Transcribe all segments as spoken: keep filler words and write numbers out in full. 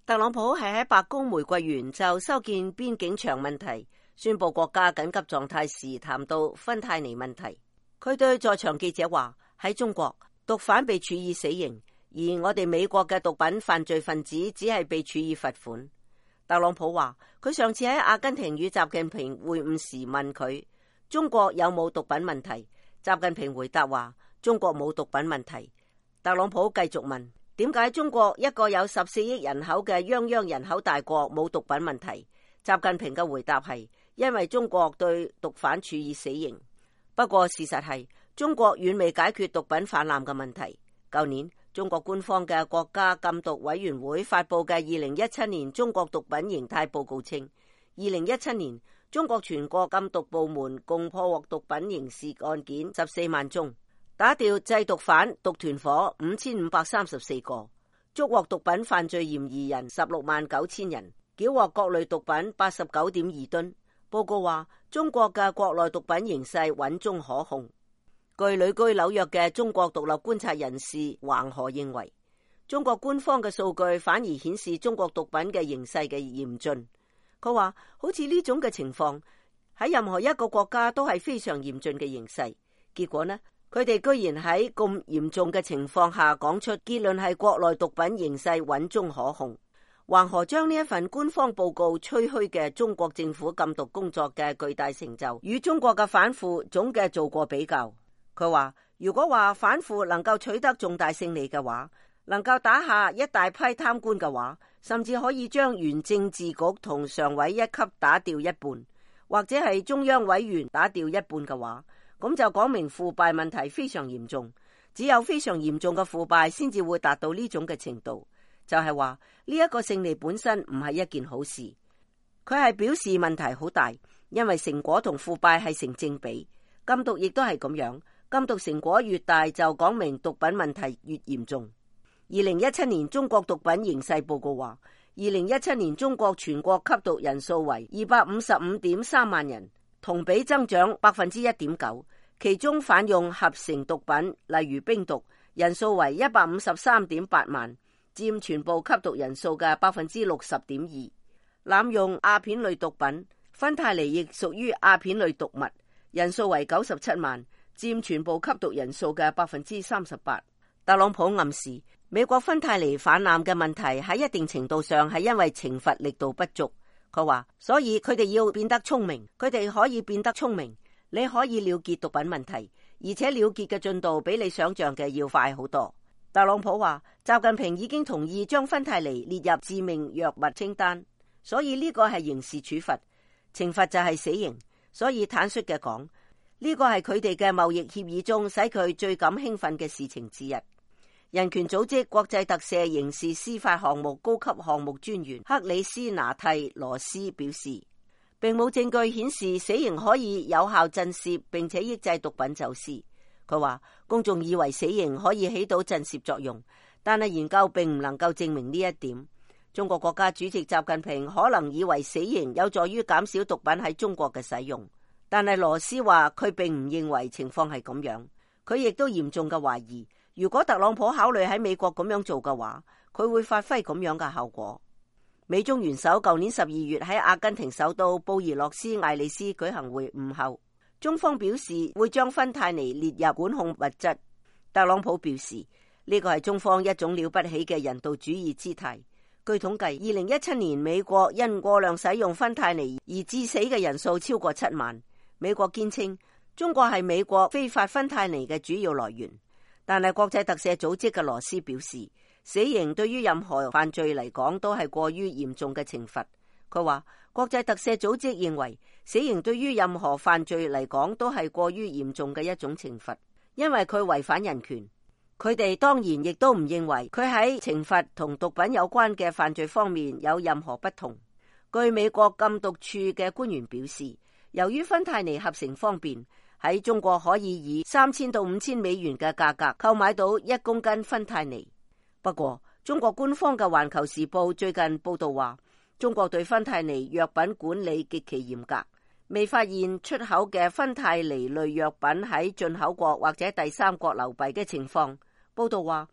特朗普係喺白宮玫瑰園就修建邊境牆問題宣布國家緊急狀態時談到芬太尼問題。佢對在場記者話：喺中國，毒販被處以死刑，而我哋美國嘅毒品犯罪分子只係被處以罰款。特朗普話：佢上次喺阿根廷與習近平會晤時問佢中國有冇毒品問題，習近平回答話中國冇毒品問題。特朗普繼續問：點解中國一個有十四億人口嘅泱泱人口大國冇毒品問題？習近平嘅回答係：因為中國對毒販處以死刑。不過事實係中國遠未解決毒品氾濫嘅問題。舊年中國官方嘅國家禁毒委員會發佈嘅二零一七年中國毒品形態報告稱，二零一七年中國全國禁毒部門共破獲毒品刑事案件十四萬宗，打掉製毒販、毒團伙五千五百三十四個，捉獲毒品犯罪嫌疑人十六萬九千人，繳獲各類毒品八十九點二噸。報告話，中國嘅國內毒品形勢穩中可控。據旅居紐約嘅中國獨立觀察人士橫河認為，中國官方嘅數據反而顯示中國毒品嘅形勢嘅嚴峻。佢話，好似呢種嘅情況喺任何一個國家都係非常嚴峻嘅形勢。結果呢，佢哋居然喺咁嚴重嘅情況下講出結論係國內毒品形勢穩中可控。橫河將呢一份官方報告吹噓嘅中國政府禁毒工作嘅巨大成就與中國嘅反腐總嘅做過比較。佢話，如果話反腐能夠取得重大勝利嘅話，能夠打下一大批貪官嘅話，甚至可以將原政治局同常委一級打掉一半，或者係中央委員打掉一半嘅話，咁就講明腐敗問題非常嚴重。只有非常嚴重嘅腐敗先至會達到呢種嘅程度。就係話呢一個勝利本身唔係一件好事，佢係表示問題好大，因為成果同腐敗係成正比。禁毒亦都係咁樣，禁毒成果越大就講明毒品問題越嚴重。二零一七年中國毒品形勢報告話，二零一七年中國全國吸毒人數為二百五十五點三萬人，同比增長百分之一點九，其中販用合成毒品例如冰毒人數為一百五十三點八萬，佔全部吸毒人數嘅百分之六十點二。濫用鴉片類毒品，芬太尼亦屬於鴉片類毒物，人數為九十七萬，佔全部吸毒人數嘅百分之三十八。特朗普暗示美國芬太尼氾濫嘅問題喺一定程度上係因為懲罰力度不足。佢話，所以佢哋要變得聰明，佢哋可以變得聰明，你可以了結毒品問題，而且了結嘅進度比你想象嘅要快好多。特朗普話，習近平已經同意將芬太尼列入致命藥物清單，所以呢個係刑事處罰，懲罰就係死刑。所以坦率嘅講，呢個係佢哋嘅貿易協議中使佢最感興奮嘅事情之一。人權組織國際特赦刑事司法項目高級項目專員克里斯拿蒂羅斯表示，並冇證據顯示死刑可以有效震懾並且抑制毒品走私。佢話，公眾以為死刑可以起到震懾作用，但係研究並唔能夠證明呢一點。中國國家主席習近平可能以為死刑有助於減少毒品喺中國嘅使用，但係羅斯話佢並唔認為情況係咁樣。佢亦都嚴重嘅懷疑，如果特朗普考慮喺美國咁樣做嘅話，佢會發揮咁樣嘅效果。美中元首舊年十二月喺阿根廷首都布宜諾斯艾利斯舉行會晤後，中方表示會將芬太尼列入管控物質。特朗普表示呢個係中方一種了不起嘅人道主義姿態。據統計，二零一七年美國因過量使用芬太尼而致死嘅人數超過七萬。美國堅稱中國係美國非法芬太尼嘅主要來源，但係國際特赦組織嘅羅斯表示，死刑對於任何犯罪嚟講都係過於嚴重嘅懲罰。佢話國際特赦組織認為死刑對於任何犯罪嚟講都係過於嚴重嘅一種懲罰，因為佢違反人權。佢哋當然亦都唔認為佢喺懲罰同毒品有關嘅犯罪方面有任何不同。據美國禁毒處嘅官員表示，由於芬太尼合成方便，喺中國可以以三千到五千美元嘅價格購買到一公斤芬太尼。不過，中國官方嘅《環球時報》最近報道話，中國對芬太尼藥品管理極其嚴格，未發現出口嘅芬太尼類藥品喺進口國或者第三國流弊嘅情況。報道話，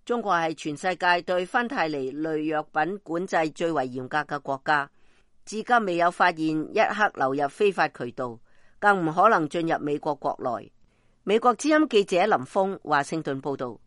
中國係全世界對芬太尼類藥品管制最為嚴格嘅國家，至今未有發現一克流入非法渠道，更唔可能進入美國國內。美國之音記者林峰華盛頓報道。